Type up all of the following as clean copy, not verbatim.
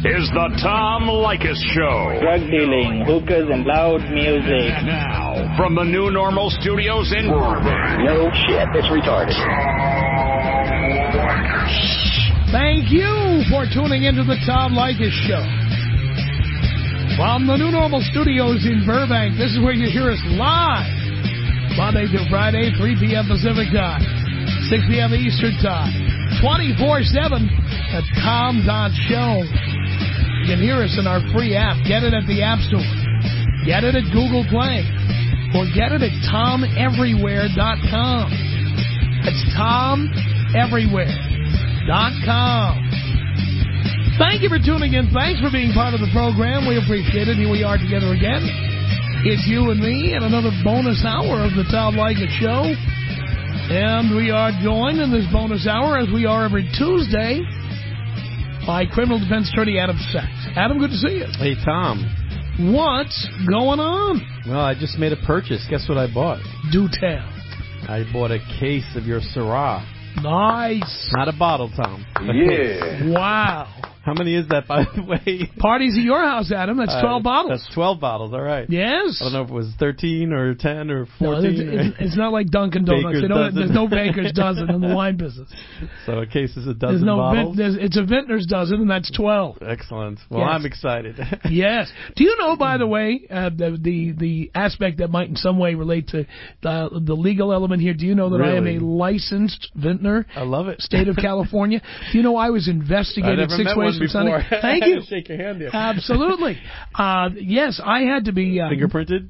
is the Tom Leykis Show. Drug dealing, hookahs, and loud music. Now, from the New Normal Studios in Burbank. No shit, it's retarded. Thank you for tuning into the Tom Leykis Show. From the New Normal Studios in Burbank, this is where you hear us live. Monday through Friday, 3 p.m. Pacific Time, 6 p.m. Eastern Time, 24/7 at Tom.show. You can hear us in our free app. Get it at the App Store. Get it at Google Play. Or get it at TomEverywhere.com. That's TomEverywhere.com. Thank you for tuning in. Thanks for being part of the program. We appreciate it. Here we are together again. It's you and me and another bonus hour of the Tom Leykis Show. And we are joined in this bonus hour, as we are every Tuesday, by criminal defense attorney Adam Sachs. Adam, good to see you. Hey, Tom. What's going on? Well, I just made a purchase. Guess what I bought? Do tell. I bought a case of your Syrah. Nice. Not a bottle, Tom. Yeah. Wow. How many is that, by the way? Parties at your house, Adam. That's 12 bottles. That's 12 bottles, all right. Yes. I don't know if it was 13 or 10 or 14. No, it's not like Dunkin' Donuts. There's no baker's dozen in the wine business. So a case is a dozen bottles? It's a vintner's dozen, and that's 12. Excellent. Well, yes. I'm excited. Yes. Do you know, by the way, the aspect that might in some way relate to the legal element here, do you know that I am a licensed vintner? I love it. State of California. Do you know I was investigated 6 ways from Sunday? Thank you. Shake your hand here. Absolutely. Yes, I had to be fingerprinted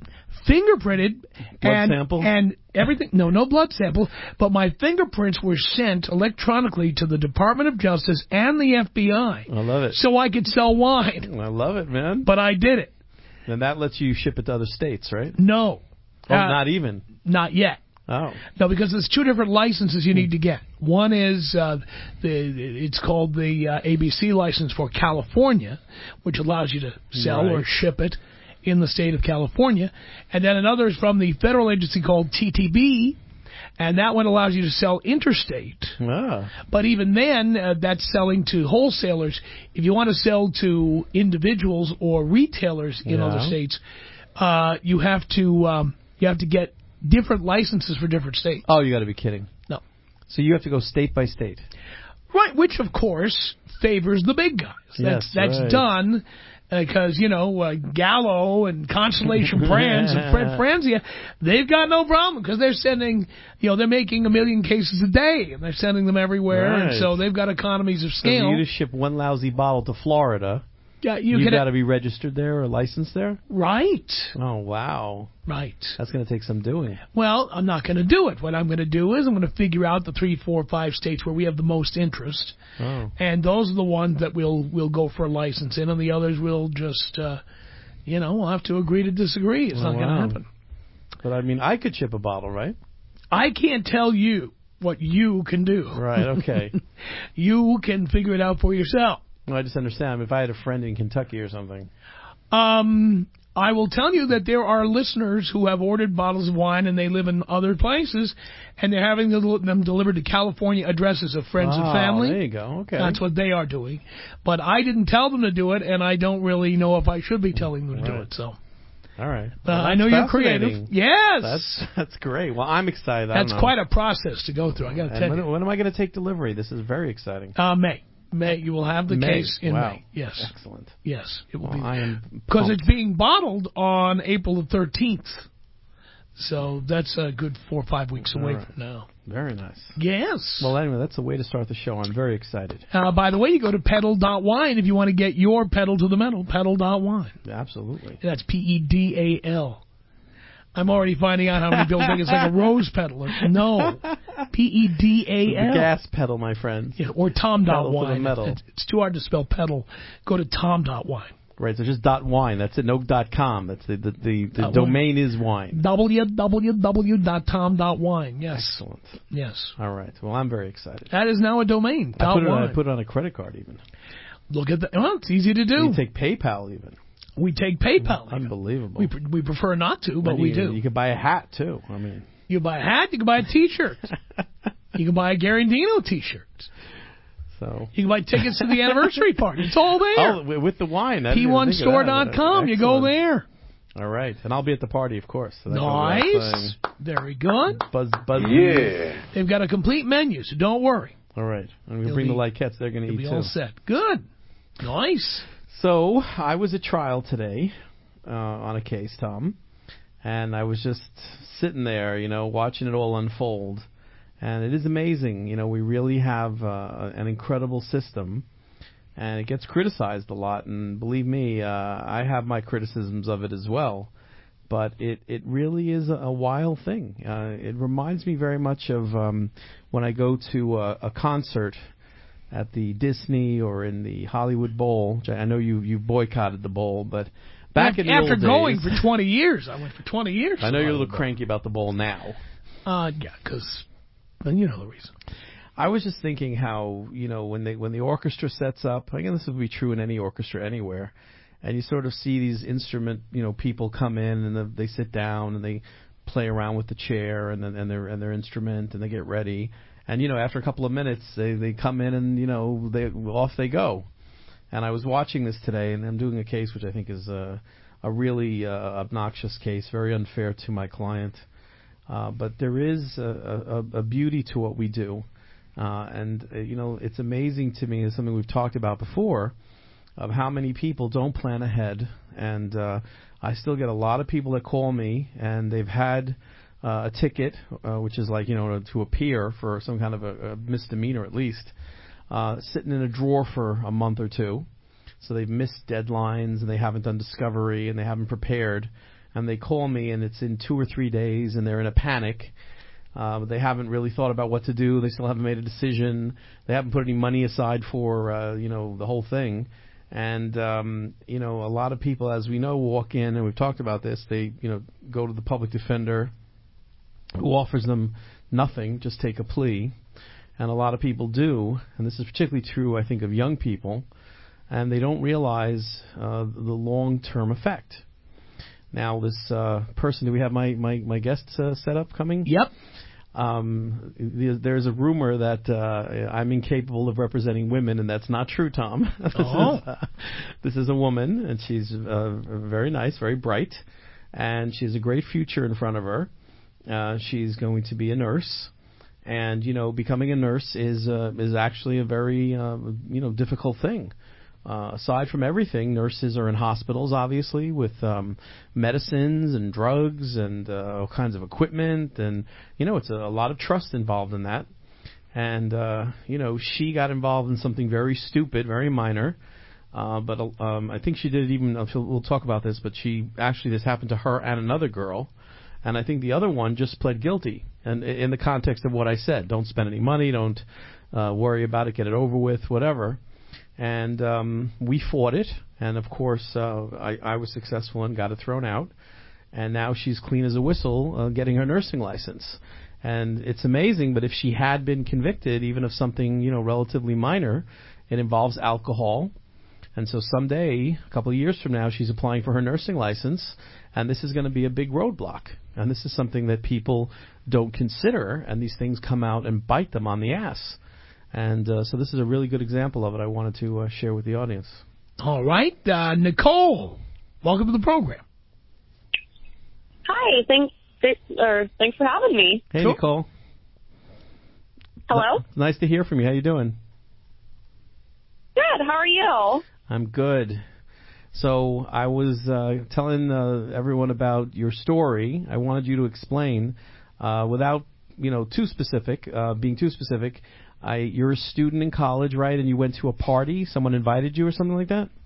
blood sample and everything. No blood sample, but my fingerprints were sent electronically to the Department of Justice and the FBI. I love it. So I could sell wine. I love it, man. But I did it. And that lets you ship it to other states, right? No. Oh, not even? Not yet. Oh. No, because there's two different licenses you need to get. One is it's called the ABC license for California, which allows you to sell or ship it in the state of California. And then another is from the federal agency called TTB, and that one allows you to sell interstate. Ah. But even then, that's selling to wholesalers. If you want to sell to individuals or retailers in other states, you have to get different licenses for different states. Oh, you got to be kidding. No. So you have to go state by state. Right, which, of course, favors the big guys. That's right. done because, Gallo and Constellation Brands and Fred Franzia, they've got no problem because they're sending, they're making 1 million cases a day, and they're sending them everywhere, right. And so they've got economies of scale. So for you to ship one lousy bottle to Florida, you got to be registered there or licensed there? Right. Oh, wow. Right. That's going to take some doing. Well, I'm not going to do it. What I'm going to do is I'm going to figure out the 3, 4, 5 states where we have the most interest. Oh. And those are the ones that we'll go for a license in, and the others will just, we'll have to agree to disagree. It's not going to happen. But, I could ship a bottle, right? I can't tell you what you can do. Right, okay. You can figure it out for yourself. No, I just understand. If I had a friend in Kentucky or something. I will tell you that there are listeners who have ordered bottles of wine and they live in other places, and they're having them delivered to California addresses of friends and family. There you go. Okay. That's what they are doing. But I didn't tell them to do it, and I don't really know if I should be telling them to do it. So. All right. Well, I know you're creative. Yes. That's great. Well, I'm excited. That's quite a process to go through, I got to tell you. When am I going to take delivery? This is very exciting. May. You will have the case in May. Yes. Excellent. Yes. It will be. Because it's being bottled on April the 13th. So that's a good 4 or 5 weeks away from now. Very nice. Yes. Well, anyway, that's the way to start the show. I'm very excited. By the way, you go to pedal.wine if you want to get your pedal to the metal. Pedal.wine. Absolutely. That's PEDAL. I'm already finding out how many people think it's like a rose pedal. No. PEDAL. The gas pedal, my friend. Yeah, or Tom.wine. Metal. It's too hard to spell pedal. Go to Tom.wine. Right, so just .wine. That's it. No .com. That's the domain is wine. www.tom.wine. Yes. Excellent. Yes. All right. Well, I'm very excited. That is now a domain. I put it on a credit card even. Look at that. Well, it's easy to do. You take PayPal even. We take PayPal. Unbelievable. We prefer not to, but we do. You could buy a hat too. You buy a hat. You can buy a T-shirt. You can buy a Garandino T-shirt. So you can buy tickets to the anniversary party. It's all there. Oh, with the wine. P1store.com. You go there. All right. And I'll be at the party, of course. So nice. Very good. Buzz. Yeah. They've got a complete menu, so don't worry. All right. And we'll bring the Likettes. They're going to eat, too. Be all set. Good. Nice. So I was at trial today on a case, Tom. And I was just sitting there, watching it all unfold. And it is amazing. We really have an incredible system. And it gets criticized a lot, and believe me, I have my criticisms of it as well. But it really is a wild thing. It reminds me very much of when I go to a concert at the Disney or in the Hollywood Bowl. I know you boycotted the bowl, but back in the old days, after going for 20 years, I went for 20 years. I know you're a little cranky about the bowl now. Yeah, because you know the reason. I was just thinking how, when the orchestra sets up, again, this would be true in any orchestra anywhere, and you sort of see these instrument, people come in and they sit down and they play around with the chair and their instrument and they get ready, and after a couple of minutes they come in and off they go. And I was watching this today, and I'm doing a case which I think is a really obnoxious case, very unfair to my client, but there is a beauty to what we do. And it's amazing to me, it's something we've talked about before, of how many people don't plan ahead. And I still get a lot of people that call me, and they've had a ticket, which is like, to appear for some kind of a misdemeanor at least, sitting in a drawer for a month or two. So they've missed deadlines, and they haven't done discovery, and they haven't prepared. And they call me, and it's in 2 or 3 days, and they're in a panic. They haven't really thought about what to do. They still haven't made a decision. They haven't put any money aside for, the whole thing. And, a lot of people, as we know, walk in, and we've talked about this, they, go to the public defender who offers them nothing, just take a plea. And a lot of people do, and this is particularly true, I think, of young people, and they don't realize the long-term effect. Now, this person, do we have my guest set up coming? Yep. There's a rumor that I'm incapable of representing women, and that's not true, Tom. This is a woman, and she's very nice, very bright, and she has a great future in front of her. She's going to be a nurse, and becoming a nurse is actually a very difficult thing. Aside from everything, nurses are in hospitals, obviously, with medicines and drugs and all kinds of equipment. And, it's a lot of trust involved in that. And, she got involved in something very stupid, very minor. But I think she did even, we'll talk about this, but this happened to her and another girl. And I think the other one just pled guilty. And in the context of what I said, don't spend any money, don't worry about it, get it over with, whatever. And we fought it, and of course I was successful and got it thrown out. And now she's clean as a whistle, getting her nursing license. And it's amazing, but if she had been convicted, even of something relatively minor, it involves alcohol. And so someday, a couple of years from now, she's applying for her nursing license, and this is going to be a big roadblock. And this is something that people don't consider, and these things come out and bite them on the ass. And so this is a really good example of it I wanted to share with the audience. All right. Nicole, welcome to the program. Hi. Thanks for having me. Hey, sure. Nicole. Hello? Nice to hear from you. How you doing? Good. How are you? I'm good. So I was telling everyone about your story. I wanted you to explain without being too specific. You're a student in college, right? And you went to a party. Someone invited you or something like that?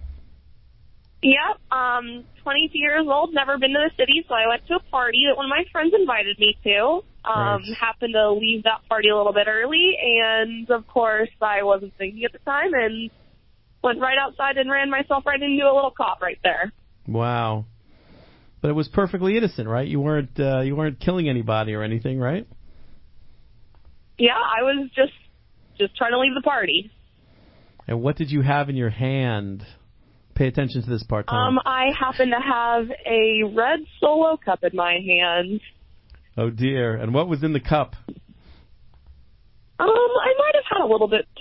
Yep. 22 years old, never been to the city, so I went to a party that one of my friends invited me to. Right. Happened to leave that party a little bit early, and of course I wasn't thinking at the time, and went right outside and ran myself right into a little cop right there. Wow. But it was perfectly innocent, right? You weren't killing anybody or anything, right? Yeah, I was just trying to leave the party. And what did you have in your hand? Pay attention to this part, Tom. I happen to have a red Solo cup in my hand. Oh, dear. And what was in the cup? I might have had a little bit to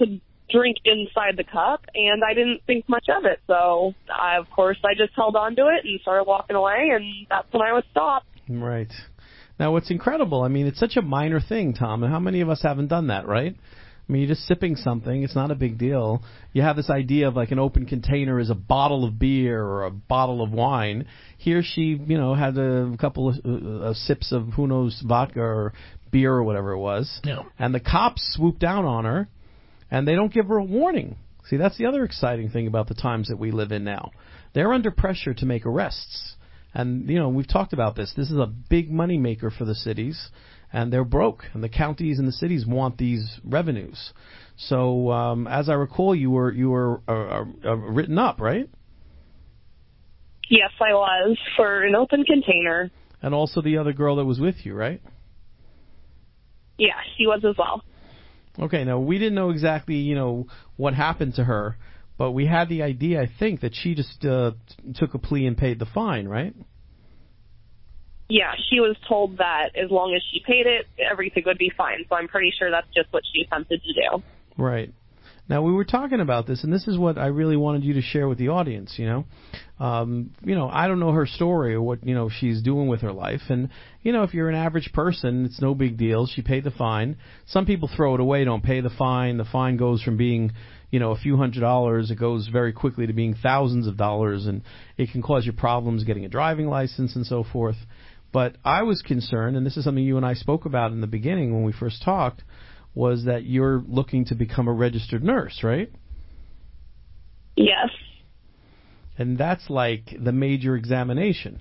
drink inside the cup, and I didn't think much of it. So, of course, I just held on to it and started walking away, and that's when I was stopped. Right. Now, what's incredible, I mean, it's such a minor thing, Tom, and how many of us haven't done that, right? I mean, you're just sipping something. It's not a big deal. You have this idea of like an open container is a bottle of beer or a bottle of wine. Here she, had a couple of sips of who knows vodka or beer or whatever it was. Yeah. And the cops swoop down on her, and they don't give her a warning. See, that's the other exciting thing about the times that we live in now. They're under pressure to make arrests. And, we've talked about this. This is a big money maker for the cities. And they're broke, and the counties and the cities want these revenues. So, as I recall, you were written up, right? Yes, I was, for an open container. And also the other girl that was with you, right? Yeah, she was as well. Okay, now we didn't know exactly, what happened to her, but we had the idea, I think, that she just took a plea and paid the fine, right? Yeah, she was told that as long as she paid it, everything would be fine. So I'm pretty sure that's just what she attempted to do. Right. Now, we were talking about this, and this is what I really wanted you to share with the audience, I don't know her story or what, she's doing with her life. And, if you're an average person, it's no big deal. She paid the fine. Some people throw it away, don't pay the fine. The fine goes from being, a few $100s. It goes very quickly to being thousands of dollars, and it can cause you problems getting a driving license and so forth. But I was concerned, and this is something you and I spoke about in the beginning when we first talked, was that you're looking to become a registered nurse, right? Yes. And that's like the major examination.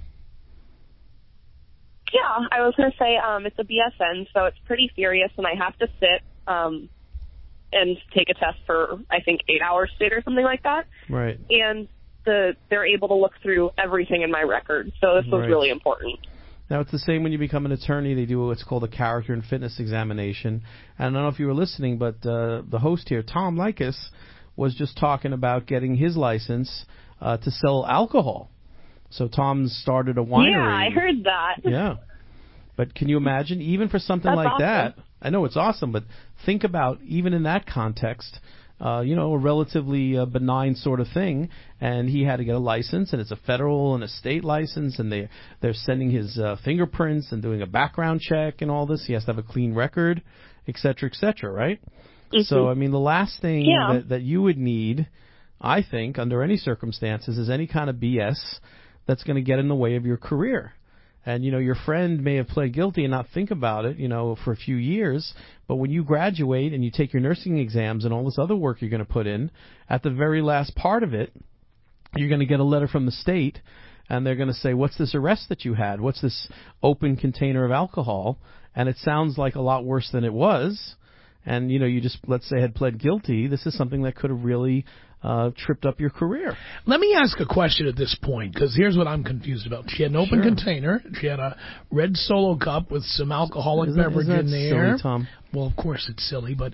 Yeah, I was going to say it's a BSN, so it's pretty serious, and I have to sit and take a test for, I think, 8 hours sit or something like that. Right. And they're able to look through everything in my record, so this was really important. Now, it's the same when you become an attorney. They do what's called a character and fitness examination. And I don't know if you were listening, but the host here, Tom Leykis, was just talking about getting his license to sell alcohol. So Tom started a winery. Yeah, I heard that. Yeah. But can you imagine, even for something like awesome. that, I know it's awesome, but think about, even in that context, a relatively benign sort of thing, and he had to get a license, and it's a federal and a state license, and they're sending his fingerprints and doing a background check and all this. He has to have a clean record, et cetera, right? Mm-hmm. So, I mean, the last thing that you would need, I think, under any circumstances, is any kind of BS that's going to get in the way of your career. And, your friend may have pled guilty and not think about it, for a few years. But when you graduate and you take your nursing exams and all this other work you're going to put in, at the very last part of it, you're going to get a letter from the state, and they're going to say, what's this arrest that you had? What's this open container of alcohol? And it sounds like a lot worse than it was. And, you just, let's say, had pled guilty. This is something that could have really tripped up your career. Let me ask a question at this point, because here's what I'm confused about. She had an open container. She had a red Solo cup with some alcoholic beverage in there. Silly, Tom? Well, of course it's silly, but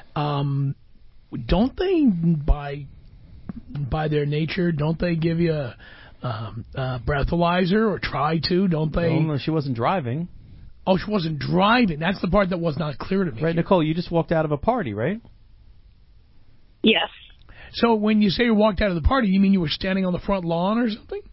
don't they, by their nature, don't they give you a breathalyzer or try to? Don't they? No, she wasn't driving. Oh, she wasn't driving. That's the part that was not clear to me. Right, Nicole, you just walked out of a party, right? Yes. So when you say you walked out of the party, you mean you were standing on the front lawn or something?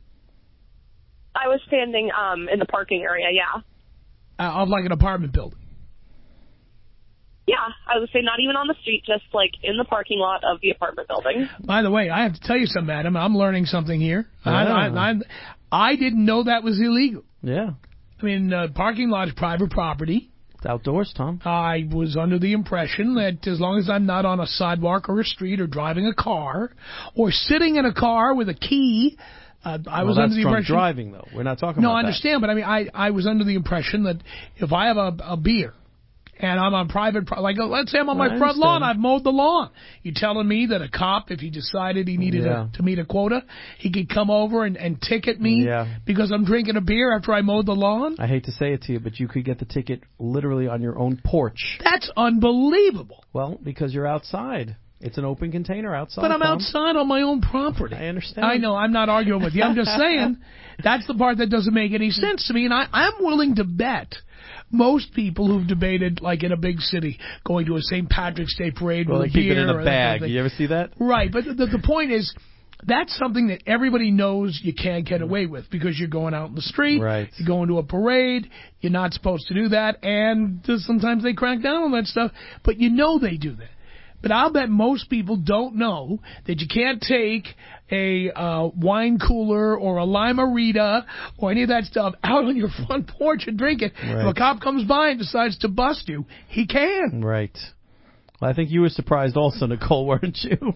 I was standing in the parking area, yeah. Of like an apartment building? Yeah, I would say not even on the street, just like in the parking lot of the apartment building. By the way, I have to tell you something, Adam. I'm learning something here. Yeah. I didn't know that was illegal. Yeah. I mean, parking lot is private property. It's outdoors, Tom. I was under the impression that as long as I'm not on a sidewalk or a street or driving a car or sitting in a car with a key, I was under the impression... driving, though. We're not talking about that. No, I understand, but I mean, I was under the impression that if I have a beer and I'm on private... Like, let's say I'm on my front lawn. I've mowed the lawn. You're telling me that a cop, if he decided he needed to meet a quota, he could come over and ticket me because I'm drinking a beer after I mowed the lawn? I hate to say it to you, but you could get the ticket literally on your own porch. That's unbelievable. Well, because you're outside. It's an open container outside. But I'm outside on my own property. I understand. I know. I'm not arguing with you. I'm just saying that's the part that doesn't make any sense to me. And I'm willing to bet most people who've debated, like in a big city, going to a St. Patrick's Day parade Well, with they keep beer it in or a that kind of bag. thing. You ever see that? Right, but the point is, that's something that everybody knows you can't get away with because you're going out in the street, Right. you're going to a parade, you're not supposed to do that, and sometimes they crack down on that stuff, but you know they do that. But I'll bet most people don't know that you can't take a wine cooler or a Lime-A-Rita or any of that stuff out on your front porch and drink it. Right. If a cop comes by and decides to bust you, he can. Right. Well, I think you were surprised also, Nicole, weren't you?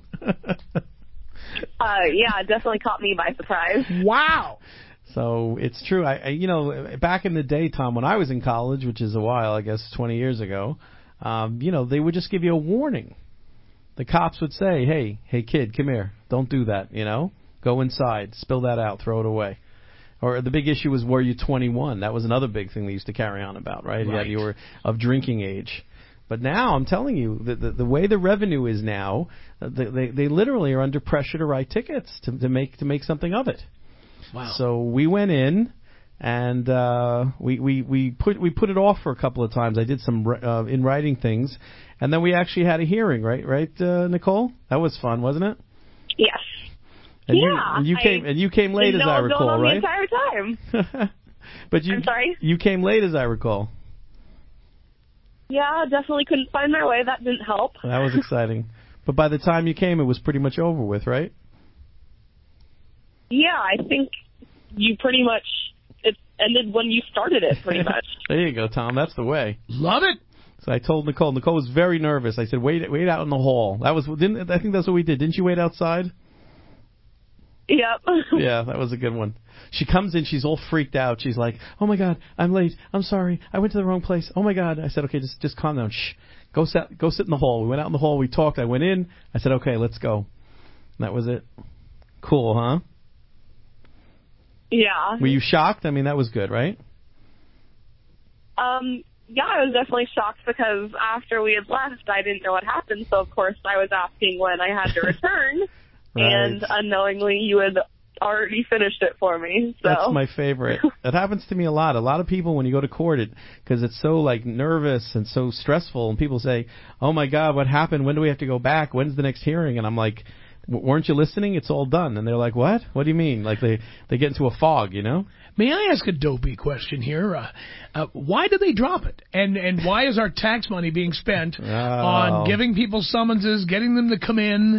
Yeah, it definitely caught me by surprise. Wow. So it's true. I back in the day, Tom, when I was in college, which is a while, I guess 20 years ago, they would just give you a warning. The cops would say, hey, kid, come here. Don't do that, Go inside. Spill that out. Throw it away. Or the big issue was, were you 21? That was another big thing they used to carry on about, right? Right. You were of drinking age. But now, I'm telling you, the way the revenue is now, they literally are under pressure to write tickets to make something of it. Wow. So we went in, and we put it off for a couple of times. I did some in writing things, and then we actually had a hearing, right, Nicole? That was fun, wasn't it? Yes. And yeah. you came late, as I recall, right? The entire time. But I'm sorry? You came late, as I recall. Yeah, definitely couldn't find my way. That didn't help. That was exciting. But by the time you came, it was pretty much over with, right? Yeah, I think you pretty much, it ended when you started it, pretty much. There you go, Tom. That's the way. Love it. So I told Nicole. Nicole was very nervous. I said, wait out in the hall. I think that's what we did. Didn't you wait outside? Yep. Yeah, that was a good one. She comes in, she's all freaked out. She's like, oh, my God, I'm late. I'm sorry. I went to the wrong place. Oh, my God. I said, okay, just calm down. Shh. Go sit in the hall. We went out in the hall. We talked. I went in. I said, okay, let's go. And that was it. Cool, huh? Yeah. Were you shocked? I mean, that was good, right? Yeah, I was definitely shocked because after we had left, I didn't know what happened. So, of course, I was asking when I had to return. Right. And unknowingly, you had already finished it for me. So. That's my favorite. That happens to me a lot. A lot of people, when you go to court, because it's so nervous and so stressful, and people say, "Oh my God, what happened? When do we have to go back? When's the next hearing?" And I'm like, "Weren't you listening? It's all done." And they're like, "What? What do you mean?" Like they get into a fog, May I ask a dopey question here? Why do they drop it? And why is our tax money being spent on giving people summonses, getting them to come in,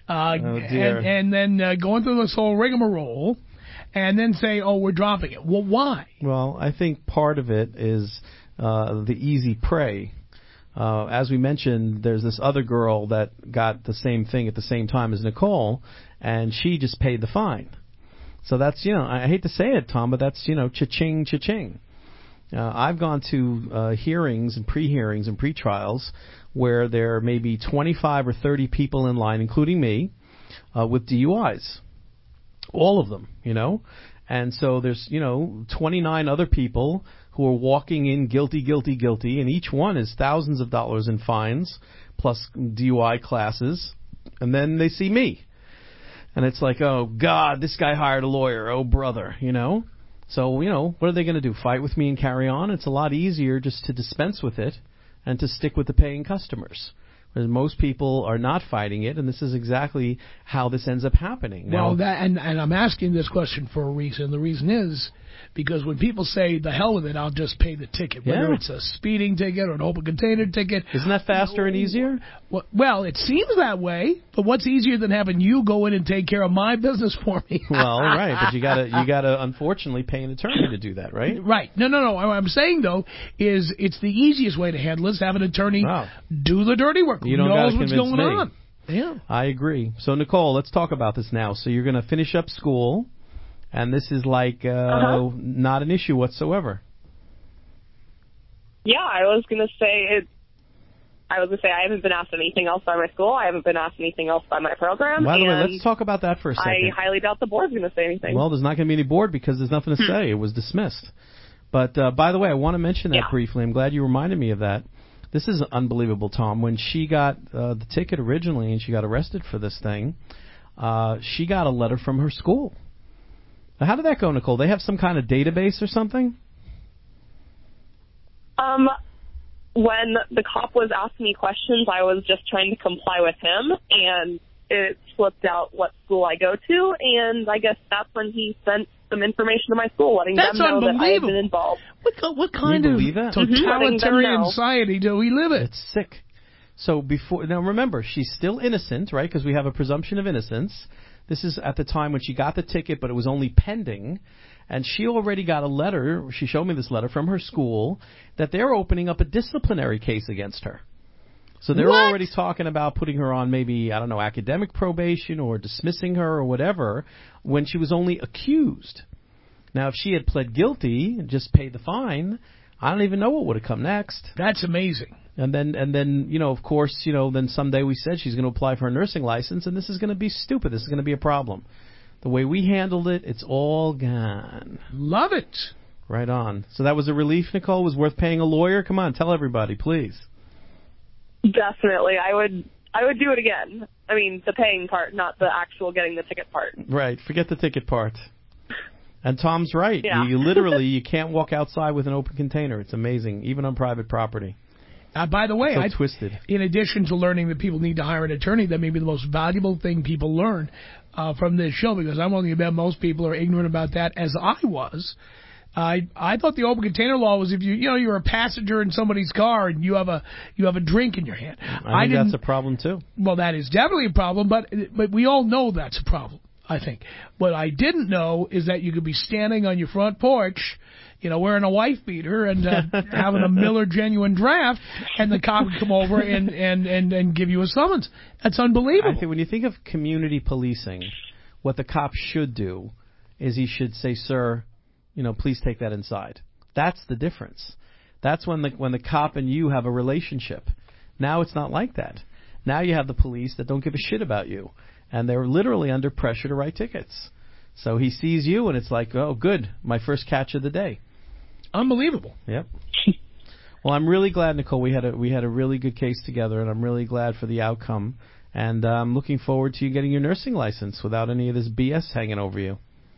and then going through this whole rigmarole, and then say, oh, we're dropping it? Well, why? Well, I think part of it is the easy prey. As we mentioned, there's this other girl that got the same thing at the same time as Nicole, and she just paid the fine. So that's, I hate to say it, Tom, but that's, cha-ching, cha-ching. I've gone to hearings and pre-hearings and pre-trials where there may be 25 or 30 people in line, including me, with DUIs. All of them, And so there's, 29 other people who are walking in guilty, guilty, guilty, and each one is thousands of dollars in fines plus DUI classes, and then they see me. And it's like, oh, God, this guy hired a lawyer. Oh, brother, So, what are they going to do? Fight with me and carry on? It's a lot easier just to dispense with it and to stick with the paying customers. Whereas most people are not fighting it, and this is exactly how this ends up happening. Now, Well, and I'm asking this question for a reason. The reason is because when people say, the hell with it, I'll just pay the ticket, whether it's a speeding ticket or an open container ticket. Isn't that faster and easier? Well, it seems that way, but what's easier than having you go in and take care of my business for me? Well, right, but you gotta unfortunately pay an attorney to do that, right? Right. No. What I'm saying, though, is it's the easiest way to handle it is have an attorney do the dirty work. You don't knows gotta what's convince going me. on. Yeah. I agree. So, Nicole, let's talk about this now. So you're going to finish up school, and this is like not an issue whatsoever. Yeah, I was going to say I haven't been asked anything else by my school. I haven't been asked anything else by my program. By the way, let's talk about that for a second. I highly doubt the board's going to say anything. Well, there's not going to be any board because there's nothing to say. It was dismissed. But, by the way, I want to mention that briefly. I'm glad you reminded me of that. This is unbelievable, Tom. When she got the ticket originally and she got arrested for this thing, she got a letter from her school. Now, how did that go, Nicole? They have some kind of database or something? When the cop was asking me questions, I was just trying to comply with him, and it slipped out what school I go to, and I guess that's when he sent some information to my school, letting them know that I had been involved. What kind of totalitarian society do we live in? It's sick. So now remember, she's still innocent, right? Because we have a presumption of innocence. This is at the time when she got the ticket, but it was only pending. And she already got a letter, she showed me this letter from her school, that they're opening up a disciplinary case against her. So they're already talking about putting her on maybe, I don't know, academic probation or dismissing her or whatever when she was only accused. Now, if she had pled guilty and just paid the fine, I don't even know what would have come next. That's amazing. And then, of course, then someday we said she's going to apply for a nursing license, and this is going to be stupid. This is going to be a problem. The way we handled it, it's all gone. Love it. Right on. So that was a relief, Nicole? It was worth paying a lawyer? Come on, tell everybody, please. Definitely. I would do it again. I mean, the paying part, not the actual getting the ticket part. Right. Forget the ticket part. And Tom's right. Yeah. You literally, you can't walk outside with an open container. It's amazing, even on private property. By the way, twisted. In addition to learning that people need to hire an attorney, that may be the most valuable thing people learn from this show, because I'm willing to bet most people are ignorant about that, as I was. I thought the open container law was if you're a passenger in somebody's car and you have a drink in your hand. I think that's a problem too. Well, that is definitely a problem, but we all know that's a problem, I think. What I didn't know is that you could be standing on your front porch, wearing a wife beater and having a Miller Genuine Draft, and the cop would come over and give you a summons. That's unbelievable. I think when you think of community policing, what the cop should do is he should say, "Sir, please take that inside." That's the difference. That's when the cop and you have a relationship. Now it's not like that. Now you have the police that don't give a shit about you, and they're literally under pressure to write tickets. So he sees you, and it's like, oh, good, my first catch of the day. Unbelievable. Yep. Well, I'm really glad, Nicole. We had a really good case together, and I'm really glad for the outcome. And I'm looking forward to you getting your nursing license without any of this BS hanging over you.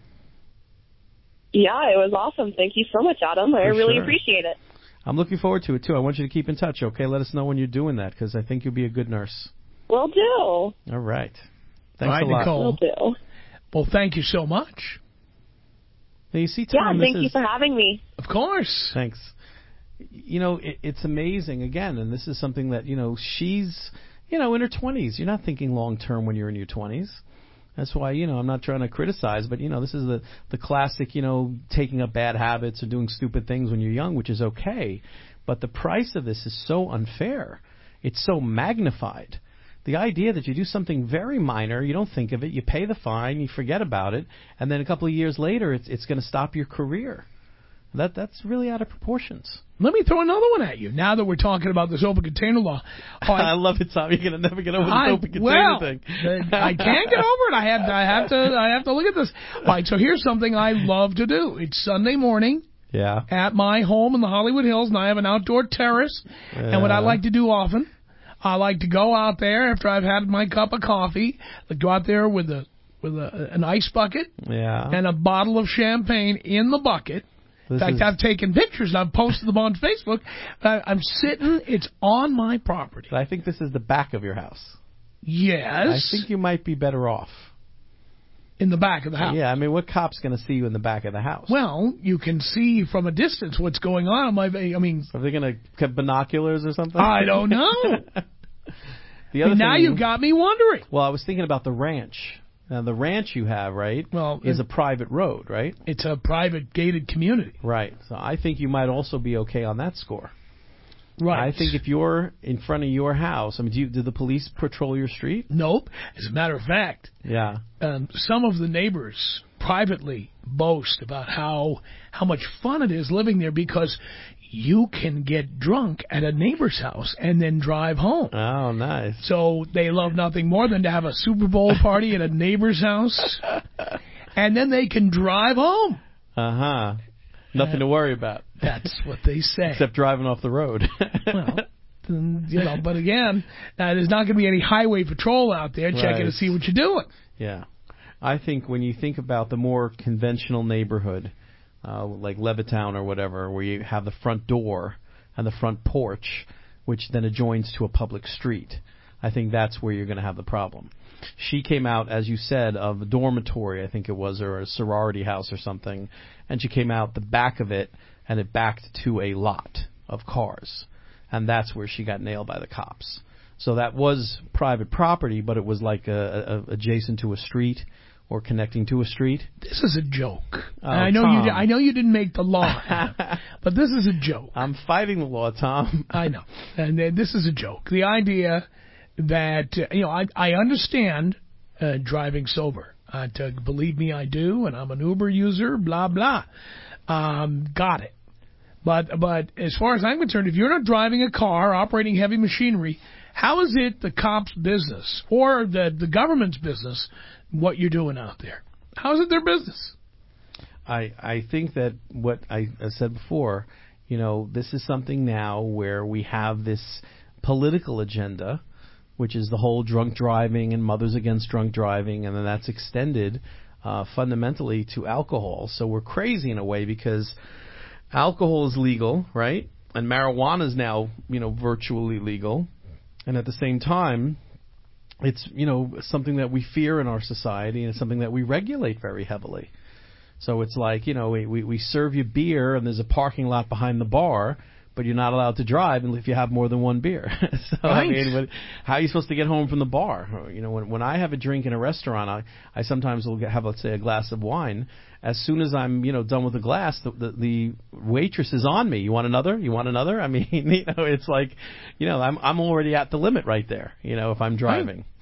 Yeah, it was awesome. Thank you so much, Adam. I really appreciate it. I'm looking forward to it, too. I want you to keep in touch, okay? Let us know when you're doing that, because I think you'll be a good nurse. Will do. All right. Thanks a lot. Nicole. Will do. Well, thank you so much. Now, you see, Tom, thank you for having me. Of course. Thanks. It's amazing, again, and this is something that, she's, in her 20s. You're not thinking long-term when you're in your 20s. That's why, I'm not trying to criticize, but, this is the classic, taking up bad habits or doing stupid things when you're young, which is okay. But the price of this is so unfair. It's so magnified. The idea that you do something very minor, you don't think of it, you pay the fine, you forget about it, and then a couple of years later, it's going to stop your career. That's really out of proportions. Let me throw another one at you. Now that we're talking about this open container law, I love it, Tom. You're going to never get over this open container thing. I can't get over it. I have to look at this. All right, so here's something I love to do. It's Sunday morning. Yeah. At my home in the Hollywood Hills, and I have an outdoor terrace. And what I like to do often, I like to go out there after I've had my cup of coffee, go out there with an ice bucket and a bottle of champagne in the bucket. In fact, I've taken pictures and I've posted them on Facebook. I'm sitting, it's on my property. But I think this is the back of your house. Yes. I think you might be better off. In the back of the house. Yeah, I mean, what cop's going to see you in the back of the house? Well, you can see from a distance what's going on. Are they going to have binoculars or something? I don't know. Now you've got me wondering. Well, I was thinking about the ranch. Now, the ranch you have, right, is a private road, right? It's a private gated community. Right. So I think you might also be okay on that score. Right. I think if you're in front of your house, do the police patrol your street? Nope. As a matter of fact, some of the neighbors privately boast about how much fun it is living there because you can get drunk at a neighbor's house and then drive home. Oh, nice. So they love nothing more than to have a Super Bowl party at a neighbor's house, and then they can drive home. Uh-huh. Nothing to worry about. That's what they say. Except driving off the road. Well, but again, there's not going to be any highway patrol out there checking to see what you're doing. Yeah. I think when you think about the more conventional neighborhood, like Levittown or whatever, where you have the front door and the front porch, which then adjoins to a public street. I think that's where you're going to have the problem. She came out, as you said, of a dormitory, I think it was, or a sorority house or something, and she came out the back of it, and it backed to a lot of cars. And that's where she got nailed by the cops. So that was private property, but it was like adjacent to a street or connecting to a street. This is a joke. Oh, I know Tom. I know you didn't make the law, but this is a joke. I'm fighting the law, Tom. I know, and this is a joke. The idea that I understand driving sober. Believe me, I do, and I'm an Uber user. Blah blah. Got it. But as far as I'm concerned, if you're not driving a car, operating heavy machinery, how is it the cops' business or the government's business what you're doing out there? How is it their business? I think that what I said before, this is something now where we have this political agenda, which is the whole drunk driving and mothers against drunk driving, and then that's extended fundamentally to alcohol. So we're crazy in a way because alcohol is legal, right? And marijuana is now, virtually legal. And at the same time, it's, something that we fear in our society, and it's something that we regulate very heavily. So it's like, we serve you beer and there's a parking lot behind the bar, but you're not allowed to drive if you have more than one beer. So, right. I mean, how are you supposed to get home from the bar? When I have a drink in a restaurant, I sometimes will have, let's say, a glass of wine. As soon as I'm, done with the glass, the waitress is on me. You want another? You want another? I mean, it's like, I'm already at the limit right there, if I'm driving. Right.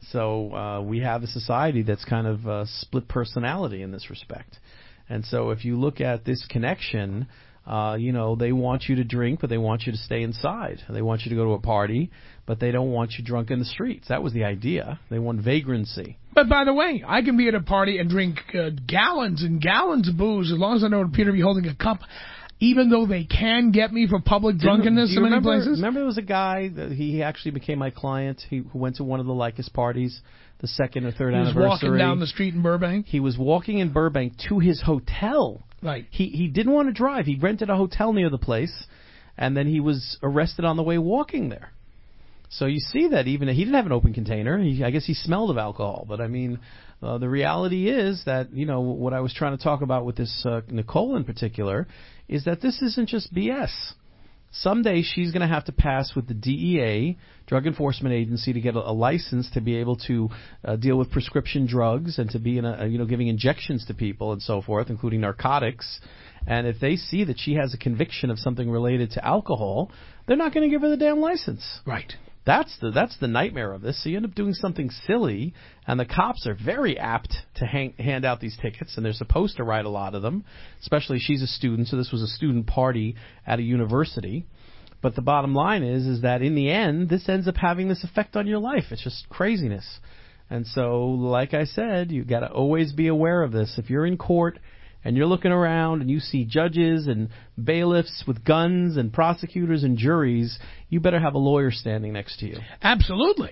So we have a society that's kind of split personality in this respect. And so if you look at this connection, they want you to drink, but they want you to stay inside. They want you to go to a party, but they don't want you drunk in the streets. That was the idea. They want vagrancy. But by the way, I can be at a party and drink gallons and gallons of booze as long as I don't appear to be holding a cup, even though they can get me for public drunkenness in many places. Remember there was a guy, he actually became my client, who went to one of the Lycus parties, the second or third anniversary. He was walking down the street in Burbank? He was walking in Burbank to his hotel. Right. He didn't want to drive. He rented a hotel near the place, and then he was arrested on the way walking there. So you see that even he didn't have an open container. I guess he smelled of alcohol. But I mean, the reality is that what I was trying to talk about with this Nicole in particular is that this isn't just BS. Someday she's going to have to pass with the DEA, Drug Enforcement Agency, to get a license to be able to deal with prescription drugs and to be giving injections to people and so forth, including narcotics. And if they see that she has a conviction of something related to alcohol, they're not going to give her the damn license. Right. That's the nightmare of this. So you end up doing something silly, and the cops are very apt to hand out these tickets, and they're supposed to write a lot of them, especially she's a student, so this was a student party at a university. But the bottom line is that in the end, this ends up having this effect on your life. It's just craziness. And so, like I said, you got to always be aware of this. If you're in court and you're looking around and you see judges and bailiffs with guns and prosecutors and juries, you better have a lawyer standing next to you. Absolutely.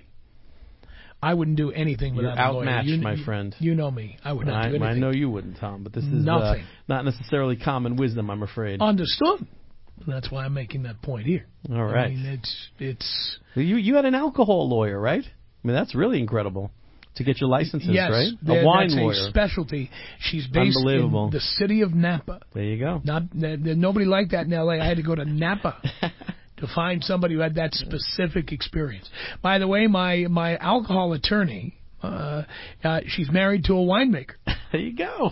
I wouldn't do anything without a lawyer. You're outmatched, my friend. You know me. I would not do anything. I know you wouldn't, Tom, but this is not necessarily common wisdom, I'm afraid. Understood. That's why I'm making that point here. All right. I mean, it's. You had an alcohol lawyer, right? I mean, that's really incredible. To get your licenses, yes, right? A wine lawyer. That's a specialty. She's based in the city of Napa. There you go. There's nobody like that in L.A. I had to go to Napa to find somebody who had that specific experience. By the way, my alcohol attorney, she's married to a winemaker. There you go.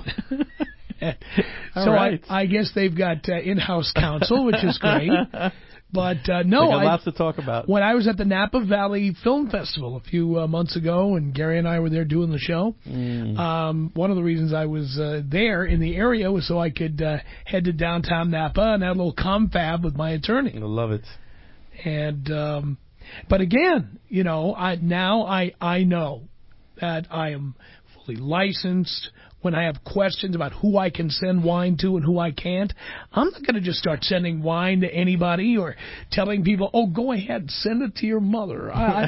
So right. I guess they've got in-house counsel, which is great. But no, got lots to talk about. When I was at the Napa Valley Film Festival a few months ago, and Gary and I were there doing the show, one of the reasons I was there in the area was so I could head to downtown Napa and have a little confab with my attorney. I love it. And but again, I know that I am fully licensed. When I have questions about who I can send wine to and who I can't, I'm not going to just start sending wine to anybody or telling people, oh, go ahead, send it to your mother.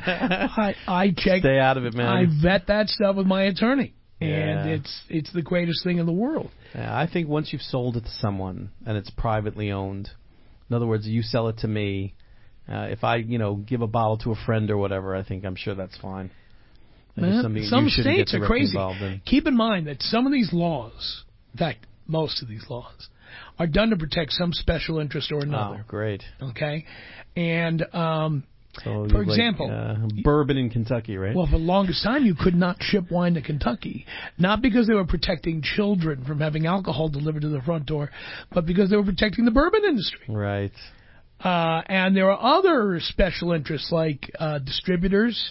I check. Stay out of it, man. I vet that stuff with my attorney. And it's the greatest thing in the world. Yeah, I think once you've sold it to someone and it's privately owned, In other words, you sell it to me. If I, give a bottle to a friend or whatever, I'm sure that's fine. Man, some states are crazy. Keep in mind that some of these laws, in fact, most of these laws, are done to protect some special interest or another. Oh, great. Okay? And, for example... bourbon in Kentucky, right? Well, for the longest time, you could not ship wine to Kentucky. Not because they were protecting children from having alcohol delivered to their front door, but because they were protecting the bourbon industry. Right. And there are other special interests like distributors,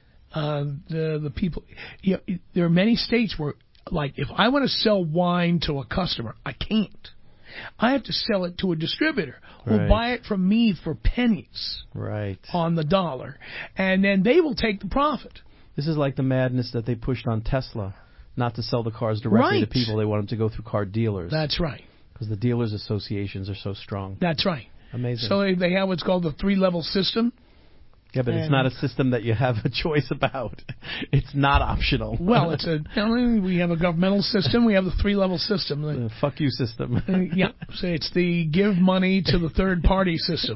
the people. There are many states where, like, if I want to sell wine to a customer, I can't. I have to sell it to a distributor who will buy it from me for pennies on the dollar, and then they will take the profit. This is like the madness that they pushed on Tesla, not to sell the cars directly to people. They want them to go through car dealers. That's right. Because the dealers' associations are so strong. That's right. Amazing. So they have what's called the 3-level system. Yeah, but it's not a system that you have a choice about. It's not optional. Well, we have a governmental system. We have the 3-level system. Fuck you system. Yeah. So it's the give money to the third party system.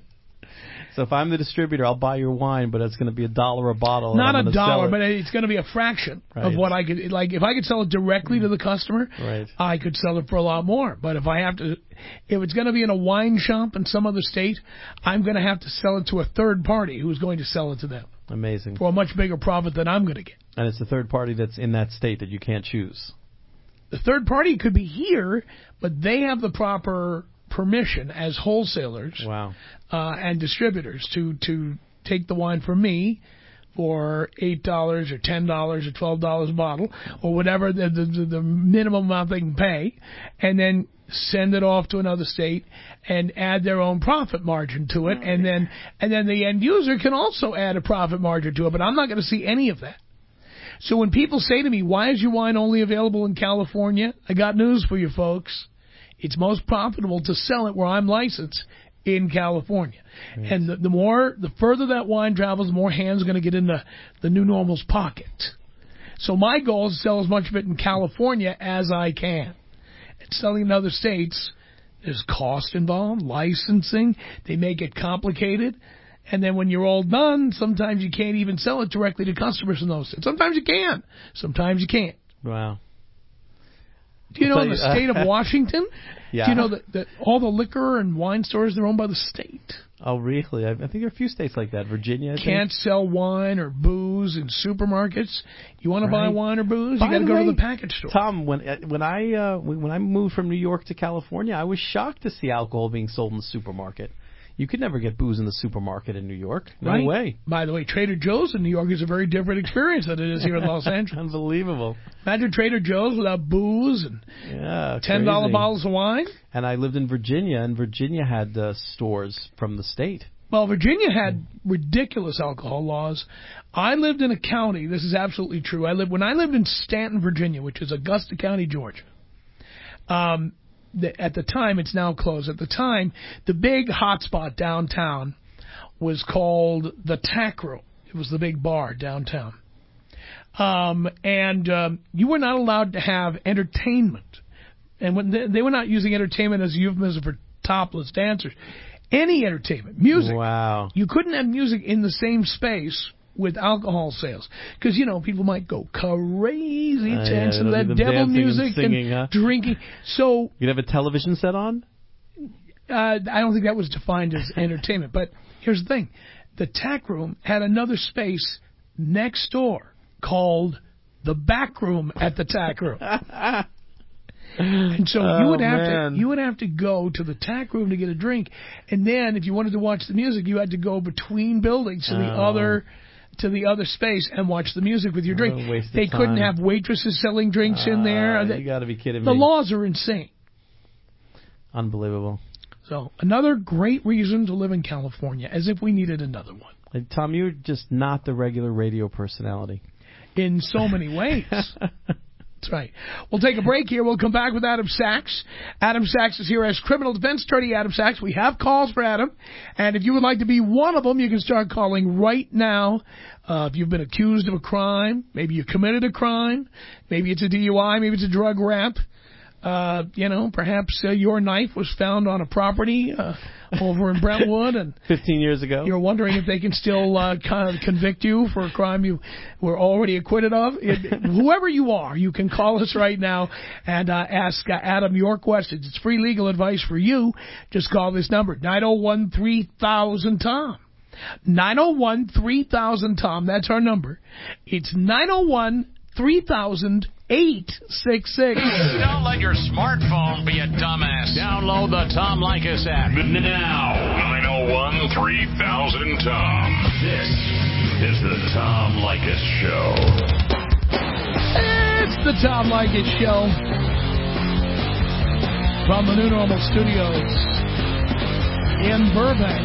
So if I'm the distributor, I'll buy your wine, but it's going to be $1 a bottle. Not $1, but it's going to be a fraction of what I could. Like if I could sell it directly to the customer, I could sell it for a lot more. But if it's going to be in a wine shop in some other state, I'm going to have to sell it to a third party who's going to sell it to them. Amazing. For a much bigger profit than I'm going to get. And it's the third party that's in that state that you can't choose. The third party could be here, but they have the proper permission as wholesalers and distributors to take the wine from me for $8 or $10 or $12 a bottle or whatever the minimum amount they can pay, and then send it off to another state and add their own profit margin to it, and then the end user can also add a profit margin to it, but I'm not going to see any of that. So when people say to me, why is your wine only available in California? I got news for you folks. It's most profitable to sell it where I'm licensed in California. Right. And the further that wine travels, the more hands are going to get in the new normal's pocket. So my goal is to sell as much of it in California as I can. And selling in other states, there's cost involved, licensing. They make it complicated. And then when you're all done, sometimes you can't even sell it directly to customers in those states. Sometimes you can. Sometimes you can't. Wow. Do you know in the state of Washington, do you know that all the liquor and wine stores are owned by the state? Oh, really? I think there are a few states like that. Virginia, I think. Can't sell wine or booze in supermarkets. You want to buy wine or booze? You got to go to the package store. Tom, when I moved from New York to California, I was shocked to see alcohol being sold in the supermarket. You could never get booze in the supermarket in New York. No way. By the way, Trader Joe's in New York is a very different experience than it is here in Los Angeles. Unbelievable. Imagine Trader Joe's without booze and $10 bottles of wine. And I lived in Virginia, and Virginia had stores from the state. Well, Virginia had ridiculous alcohol laws. I lived in a county, this is absolutely true. When I lived in Stanton, Virginia, which is Augusta County, Georgia, at the time, it's now closed. At the time, the big hotspot downtown was called the Tack Room. It was the big bar downtown. You were not allowed to have entertainment. And when they were not using entertainment as a euphemism for topless dancers. Any entertainment, music. Wow. You couldn't have music in the same space with alcohol sales. Because, people might go crazy to that devil music and singing, drinking. So you'd have a television set on? I don't think that was defined as entertainment. But here's the thing. The Tack Room had another space next door called the Back Room at the Tack Room. And so you would have to go to the Tack Room to get a drink, and then if you wanted to watch the music, you had to go between buildings to the other space and watch the music with your drink. They couldn't have waitresses selling drinks in there. You got to be kidding me. The laws are insane. Unbelievable. So another great reason to live in California, as if we needed another one. Hey, Tom, you're just not the regular radio personality. In so many ways. That's right. We'll take a break here. We'll come back with Adam Sachs. Adam Sachs is here as criminal defense attorney. Adam Sachs. We have calls for Adam. And if you would like to be one of them, you can start calling right now. If you've been accused of a crime, maybe you committed a crime, maybe it's a DUI, maybe it's a drug rap, Perhaps your knife was found on a property over in Brentwood, and 15 years ago. You're wondering if they can still convict you for a crime you were already acquitted of. Whoever you are, you can call us right now and ask Adam your questions. It's free legal advice for you. Just call this number, 901-3000-TOM. 901-3000-TOM. That's our number. It's 901-3000-866. Don't let your smartphone be a dumbass. Download the Tom Leykis app now. 901-3000-TOM. This is the Tom Leykis Show. It's the Tom Leykis Show from the New Normal Studios in Burbank.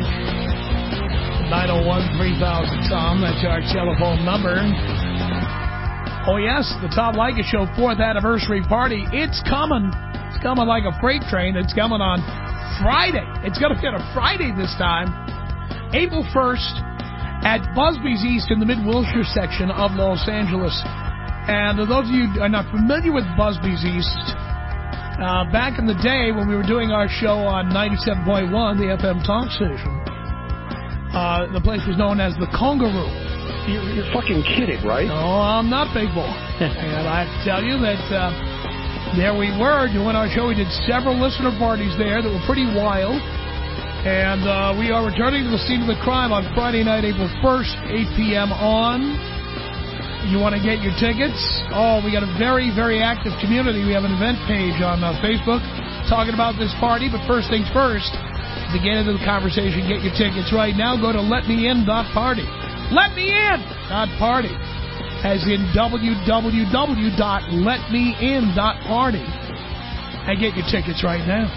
901-3000-TOM. That's our telephone number. Oh, yes, the Tom Leykis Show 4th anniversary party. It's coming. It's coming like a freight train. It's coming on Friday. It's going to be on a Friday this time. April 1st at Busby's East in the Mid-Wilshire section of Los Angeles. And those of you who are not familiar with Busby's East, back in the day when we were doing our show on 97.1, the FM talk station, the place was known as the Congaroo. You're fucking kidding, right? No, I'm not, big boy. And I have to tell you that there we were doing our show. We did several listener parties there that were pretty wild. And we are returning to the scene of the crime on Friday night, April 1st, 8 p.m. on. You want to get your tickets? Oh, we got a very, very active community. We have an event page on Facebook talking about this party. But first things first, to get into the conversation, get your tickets right now. Go to letmein.party. LetMeIn.party, as in www.letmein.party, and get your tickets right now.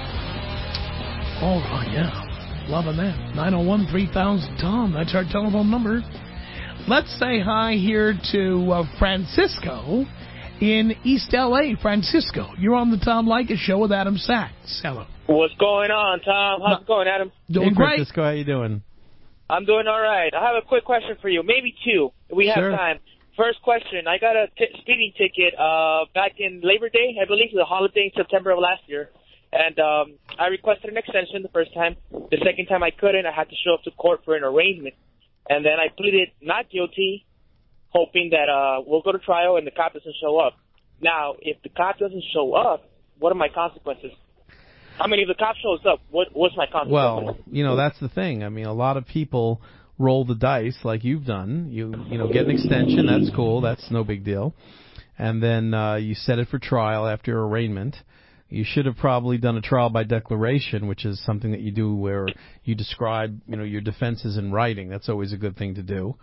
Oh, yeah, loving that. 901-3000-TOM, that's our telephone number. Let's say hi here to Francisco in East L.A. Francisco, you're on the Tom Leykis Show with Adam Sachs. Hello. What's going on, Tom? How's it going, Adam? Doing great. Francisco, how you doing? I'm doing all right. I have a quick question for you, maybe two. We have time. First question, I got a speeding ticket back in Labor Day, I believe, the holiday in September of last year. And I requested an extension the first time. The second time I couldn't. I had to show up to court for an arraignment. And then I pleaded not guilty, hoping that we'll go to trial and the cop doesn't show up. Now, if the cop doesn't show up, what are my consequences? I mean, if the cop shows up, what's my consequence? Well, that's the thing. I mean, a lot of people roll the dice like you've done. You get an extension. That's cool. That's no big deal. And then you set it for trial after arraignment. You should have probably done a trial by declaration, which is something that you do where you describe, your defenses in writing. That's always a good thing to do.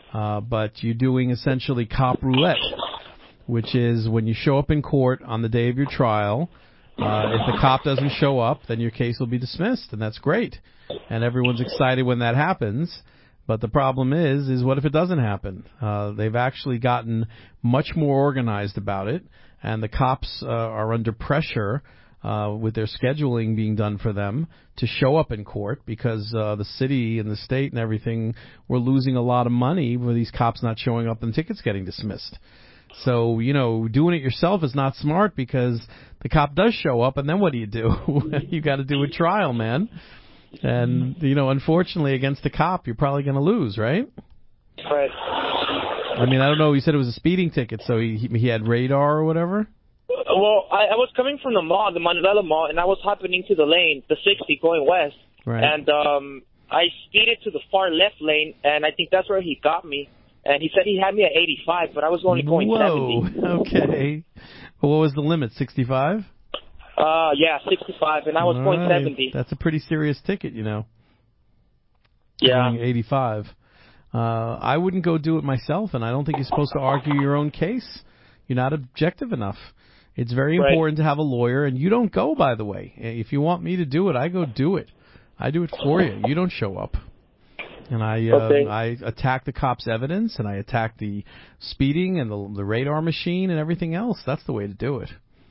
But you're doing essentially cop roulette, which is when you show up in court on the day of your trial. If the cop doesn't show up, then your case will be dismissed, and that's great. And everyone's excited when that happens. But the problem is what if it doesn't happen? They've actually gotten much more organized about it, and the cops are under pressure with their scheduling being done for them to show up in court because the city and the state and everything were losing a lot of money with these cops not showing up and tickets getting dismissed. So, doing it yourself is not smart because the cop does show up, and then what do? You got to do a trial, man. And, unfortunately, against the cop, you're probably going to lose, right? Right. I mean, I don't know. You said it was a speeding ticket, so he had radar or whatever? Well, I was coming from the mall, the Mandela Mall, and I was hopping into the lane, the 60, going west. Right. And I speeded to the far left lane, and I think that's where he got me. And he said he had me at 85, but I was only going 70. Okay. Well, what was the limit, 65? Yeah, 65, and I was going 70. That's a pretty serious ticket, Yeah. Going 85. I wouldn't go do it myself, and I don't think you're supposed to argue your own case. You're not objective enough. It's very important to have a lawyer, and you don't go, by the way. If you want me to do it, I go do it. I do it for you. You don't show up. And I attack the cops' evidence, and I attack the speeding and the radar machine and everything else. That's the way to do it.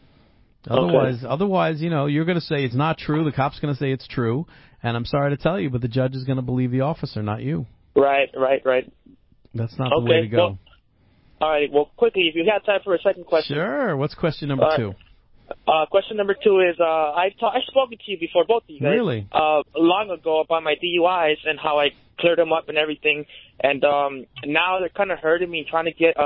Otherwise, you're going to say it's not true. The cop's going to say it's true. And I'm sorry to tell you, but the judge is going to believe the officer, not you. Right. That's not the way to go. Well, all right. Well, quickly, if you have time for a second question. Sure. What's question number 2? Question number 2 is I've spoken to you before, both of you guys. Really? Long ago about my DUIs and how I cleared them up and everything. And now they're kind of hurting me trying to get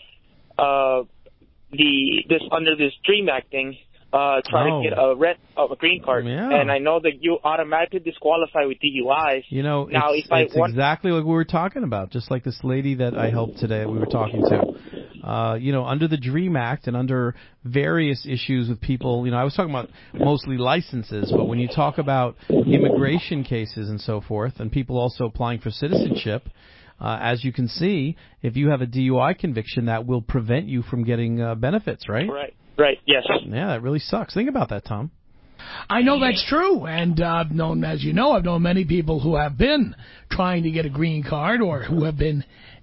this under this DREAM Act thing. To get a green card. Yeah. And I know that you automatically disqualify with DUIs. You know, now, it's exactly what we were talking about, just like this lady that I helped today we were talking to. You know, under the DREAM Act and under various issues with people, you know, I was talking about mostly licenses, but when you talk about immigration cases and so forth, and people also applying for citizenship, as you can see, if you have a DUI conviction, that will prevent you from getting benefits, right? Right, yes. Yeah, that really sucks. Think about that, Tom. I know that's true, and I've known many people who have been trying to get a green card or who have been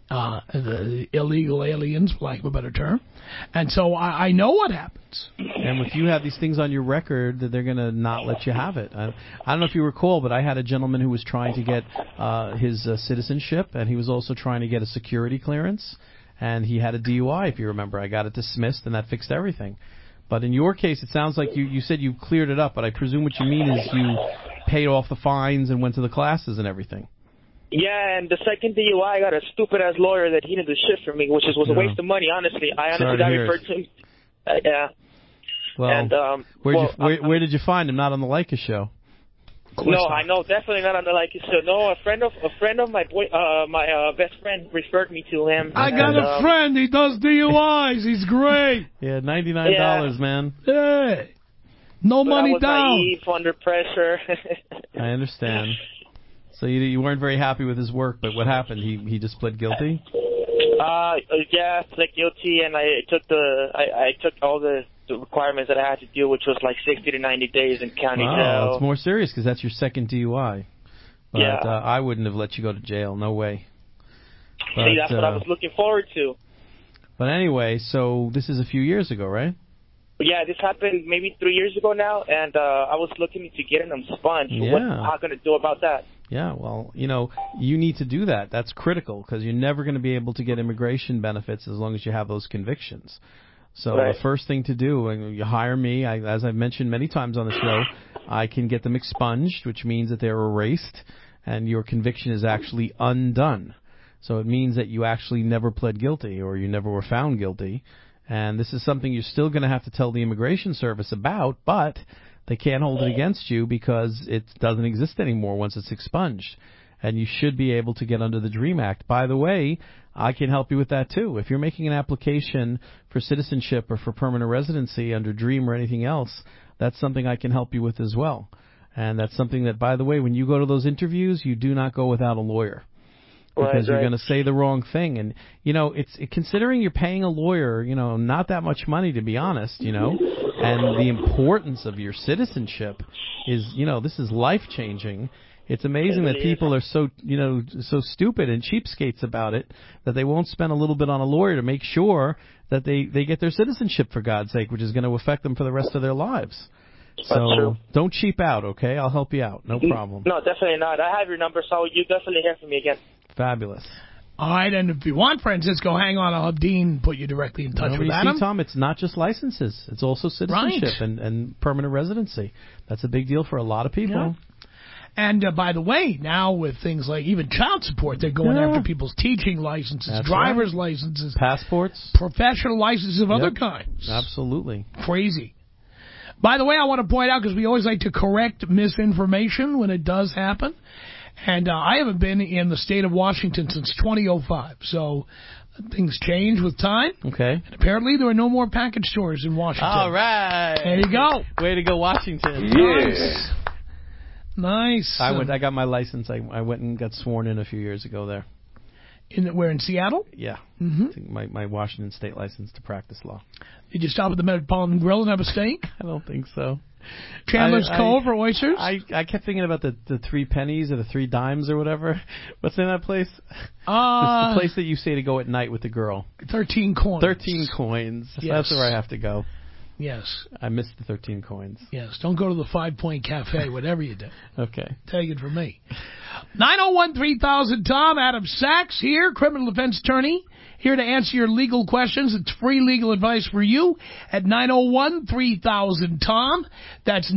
illegal aliens, for lack of a better term. And so I know what happens. And if you have these things on your record, that they're going to not let you have it. I don't know if you recall, but I had a gentleman who was trying to get his citizenship, and he was also trying to get a security clearance. And he had a DUI, if you remember. I got it dismissed, and that fixed everything. But in your case, it sounds like you said you cleared it up, but I presume what you mean is you paid off the fines and went to the classes and everything. Yeah, and the second DUI, I got a stupid-ass lawyer that he did the shit for me, which was a waste of money, honestly. I honestly got referred to him. Yeah. Well, and, where did you find him? Not on the Leica show. No, I know, definitely not on the Leica show. No, a friend of my best friend referred me to him. I got a friend. He does DUIs. He's great. Yeah, $99, man. Hey, no money down. I was naive, under pressure. I understand. So you weren't very happy with his work, but what happened? He just pled guilty? Yeah, pled guilty, and I took all the requirements that I had to do, which was like 60 to 90 days in county jail. It's more serious because that's your second DUI. But yeah. I wouldn't have let you go to jail. No way. But, see, that's what I was looking forward to. But anyway, so this is a few years ago, right? Yeah, this happened maybe 3 years ago now, and I was looking to get them sponged. Yeah. What am I going to do about that? Yeah, well, you know, you need to do that. That's critical because you're never going to be able to get immigration benefits as long as you have those convictions. So The first thing to do, when you hire me, as I've mentioned many times on the show, I can get them expunged, which means that they're erased and your conviction is actually undone. So it means that you actually never pled guilty or you never were found guilty. And this is something you're still going to have to tell the Immigration Service about, but they can't hold it against you because it doesn't exist anymore once it's expunged. And you should be able to get under the DREAM Act. By the way, I can help you with that too. If you're making an application for citizenship or for permanent residency under DREAM or anything else, that's something I can help you with as well. And that's something that, by the way, when you go to those interviews, you do not go without a lawyer. Because you're going to say the wrong thing. And, you know, considering you're paying a lawyer, you know, not that much money, to be honest, you know, and the importance of your citizenship is, you know, this is life-changing. It's amazing that people are so stupid and cheapskates about it that they won't spend a little bit on a lawyer to make sure that they get their citizenship, for God's sake, which is going to affect them for the rest of their lives. So don't cheap out, okay? I'll help you out. No problem. No, definitely not. I have your number, so you definitely hear from me again. Fabulous. All right, and if you want, Francisco, hang on. I'll have Dean put you directly in touch with Adam. See, Tom, it's not just licenses. It's also citizenship and permanent residency. That's a big deal for a lot of people. Yeah. And, by the way, now with things like even child support, they're going after people's teaching licenses, driver's licenses. Passports. Professional licenses of other kinds. Absolutely. Crazy. By the way, I want to point out, because we always like to correct misinformation when it does happen, and I haven't been in the state of Washington since 2005, so things change with time. Okay. And apparently there are no more package stores in Washington. All right. There you go. Way to go, Washington. Nice. Nice. I got my license. I went and got sworn in a few years ago there. Where, in Seattle? Yeah. Mm-hmm. My Washington state license to practice law. Did you stop at the Metropolitan Grill and have a steak? I don't think so. Chandler's Cove for oysters? I kept thinking about the 3 pennies or the 3 dimes or whatever. What's in that place? It's the place that you say to go at night with the girl. 13 coins. 13 coins. Yes. That's where I have to go. Yes. I missed the 13 coins. Yes. Don't go to the 5 Point Cafe, whatever you do. Okay. Take it from me. 901-3000-TOM, Adam Sachs here, criminal defense attorney, here to answer your legal questions. It's free legal advice for you at 901-3000-TOM. That's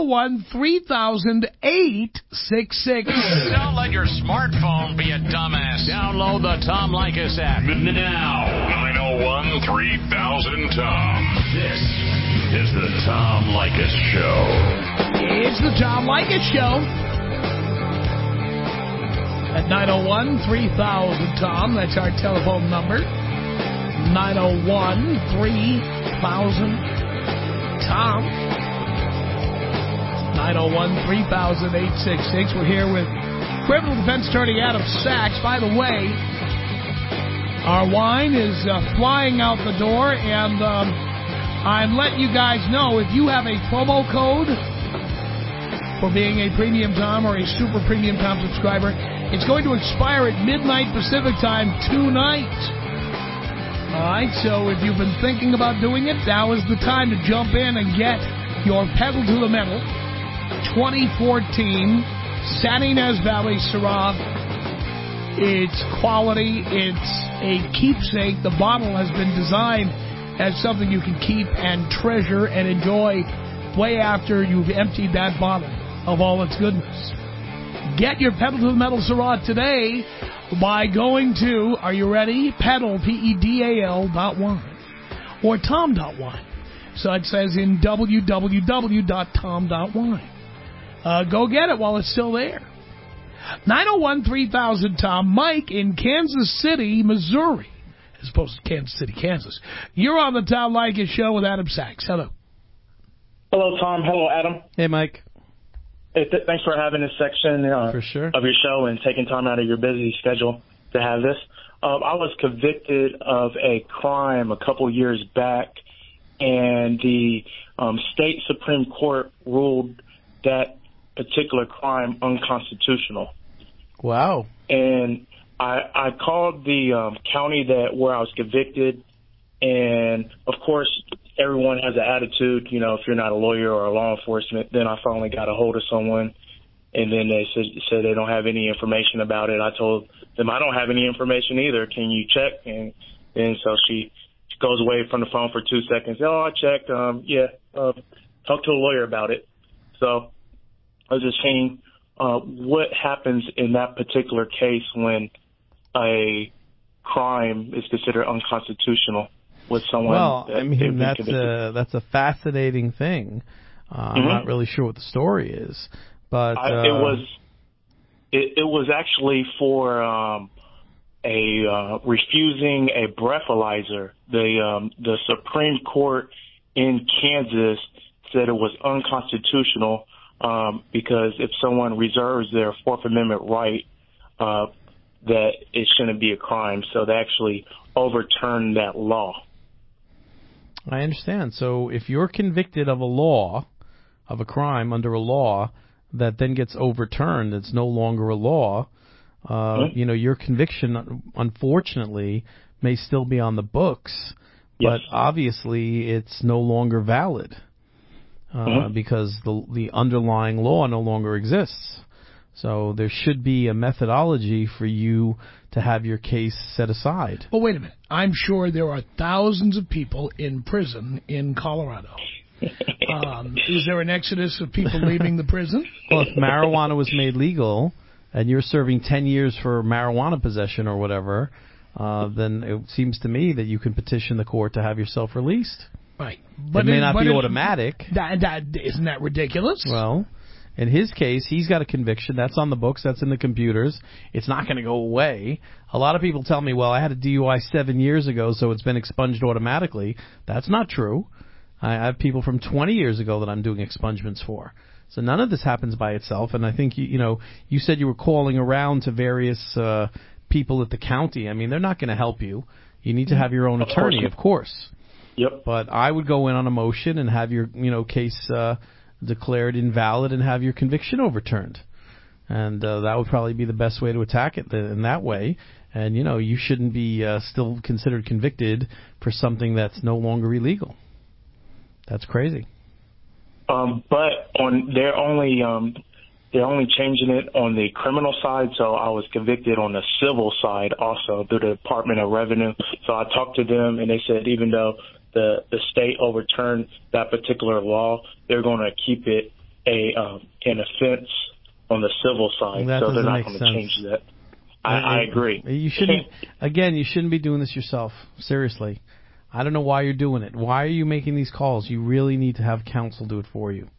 901-3000-866. Don't let your smartphone be a dumbass. Download the Tom Leykis app now. 901-3000-TOM. This is the Tom Leykis Show. It's the Tom Leykis Show. At 901-3000-TOM. That's our telephone number. 901-3000-TOM. 901-3000-866. We're here with criminal defense attorney Adam Sachs. By the way, our wine is flying out the door, and I'm letting you guys know if you have a promo code for being a Premium Tom or a Super Premium Tom subscriber, it's going to expire at midnight Pacific time tonight. All right, so if you've been thinking about doing it, now is the time to jump in and get your Pedal to the Metal 2014 San Ynez Valley Syrah. It's quality. It's a keepsake. The bottle has been designed as something you can keep and treasure and enjoy way after you've emptied that bottle of all its goodness. Get your Pedal to the Metal Syrah today by going to, are you ready? Pedal, Pedal.wine or Tom.wine. So it says in www.tom.wine. Go get it while it's still there. 901-3000-TOM. Mike in Kansas City, Missouri, as opposed to Kansas City, Kansas. You're on the Tom Leykis Show with Adam Sachs. Hello. Hello, Tom. Hello, Adam. Hey, Mike. Hey, thanks for having this section for sure. of your show and taking time out of your busy schedule to have this. I was convicted of a crime a couple years back, and the state Supreme Court ruled that particular crime unconstitutional. Wow. And I called the county where I was convicted, and, of course, everyone has an attitude, you know, if you're not a lawyer or a law enforcement. Then I finally got a hold of someone, and then they said they don't have any information about it. I told them I don't have any information either. Can you check? And so she goes away from the phone for 2 seconds. Oh, I checked. Talk to a lawyer about it. So I was just saying, what happens in that particular case when a crime is considered unconstitutional with someone? Well, I mean, that's a fascinating thing. I'm not really sure what the story is, but it was actually for refusing a breathalyzer. The Supreme Court in Kansas said it was unconstitutional because if someone reserves their Fourth Amendment right, that it shouldn't be a crime. So they actually overturned that law. I understand. So if you're convicted of a crime under a law that then gets overturned, it's no longer a law, you know, your conviction, unfortunately, may still be on the books, but obviously it's no longer valid because the underlying law no longer exists. So there should be a methodology for you to have your case set aside. Well, wait a minute. I'm sure there are thousands of people in prison in Colorado. Is there an exodus of people leaving the prison? Well, if marijuana was made legal and you're serving 10 years for marijuana possession or whatever, then it seems to me that you can petition the court to have yourself released. Right. But it may not be automatic. Isn't that ridiculous? Well, in his case, he's got a conviction. That's on the books. That's in the computers. It's not going to go away. A lot of people tell me, well, I had a DUI 7 years ago, so it's been expunged automatically. That's not true. I have people from 20 years ago that I'm doing expungements for. So none of this happens by itself. And I think, you said you were calling around to various people at the county. I mean, they're not going to help you. You need to have your own attorney, of course. Yep. But I would go in on a motion and have your, case declared invalid and have your conviction overturned. And that would probably be the best way to attack it in that way. And, you shouldn't be still considered convicted for something that's no longer illegal. That's crazy. But they're only they're only changing it on the criminal side, so I was convicted on the civil side also through the Department of Revenue. So I talked to them, and they said even though the state overturned that particular law, they're going to keep it an offense on the civil side, so they're not going to change that. I agree. You shouldn't be doing this yourself. Seriously. I don't know why you're doing it. Why are you making these calls? You really need to have counsel do it for you.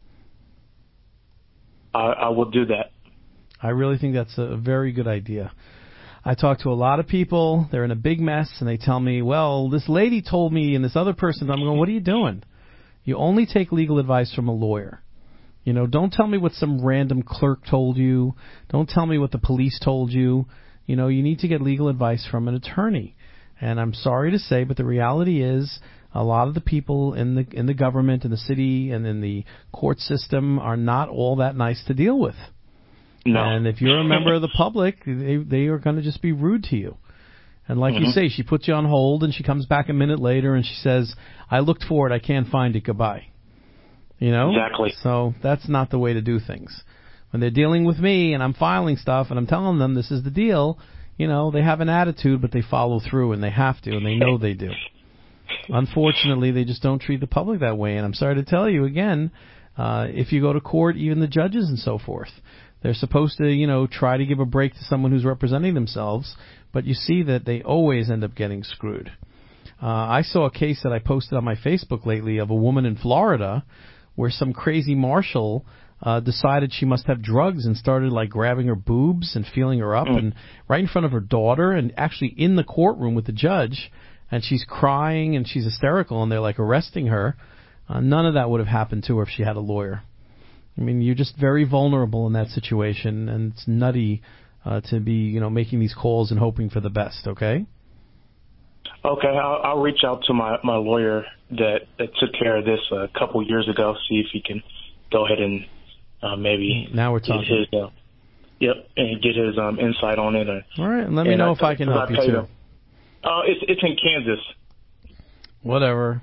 I will do that. I really think that's a very good idea. I talk to a lot of people. They're in a big mess, and they tell me, well, this lady told me and this other person. I'm going, what are you doing? You only take legal advice from a lawyer. You know, don't tell me what some random clerk told you. Don't tell me what the police told you. You know, you need to get legal advice from an attorney. And I'm sorry to say, but the reality is a lot of the people in the government, in the city, and in the court system are not all that nice to deal with. No. And if you're a member of the public, they are going to just be rude to you. And like you say, she puts you on hold, and she comes back a minute later, and she says, I looked for it, I can't find it, goodbye. You know? Exactly. So that's not the way to do things. When they're dealing with me, and I'm filing stuff, and I'm telling them this is the deal, you know, they have an attitude, but they follow through, and they have to, and they know they do. Unfortunately, they just don't treat the public that way. And I'm sorry to tell you again, if you go to court, even the judges and so forth, they're supposed to, you know, try to give a break to someone who's representing themselves, but you see that they always end up getting screwed. I saw a case that I posted on my Facebook lately of a woman in Florida where some crazy marshal decided she must have drugs and started like grabbing her boobs and feeling her up and right in front of her daughter and actually in the courtroom with the judge. And she's crying and she's hysterical, and they're like arresting her. None of that would have happened to her if she had a lawyer. I mean, you're just very vulnerable in that situation, and it's nutty to be, you know, making these calls and hoping for the best. Okay. Okay, I'll reach out to my lawyer that took care of this a couple years ago. See if he can go ahead and maybe now we're talking. And get his insight on it. All right, and let me know if I can help you too. It's in Kansas. Whatever.